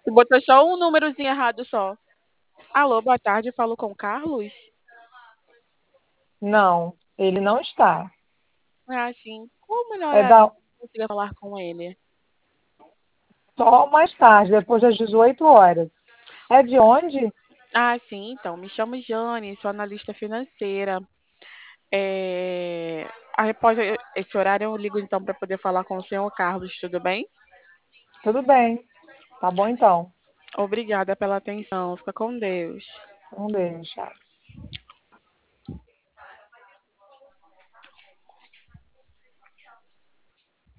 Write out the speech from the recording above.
Botou só um númerozinho errado só. Alô, boa tarde, falo com o Carlos? Não, ele não está. Ah, sim. Qual o melhor É horário da que eu consiga falar com ele? só mais tarde, depois das 18 horas. É de onde? Ah, sim, então. Me chamo Jane, sou analista financeira. É... Após esse horário, eu ligo então para poder falar com o senhor Carlos, tudo bem? Tudo bem. Tá bom então. Obrigada pela atenção. Fica com Deus. Um beijo, tchau.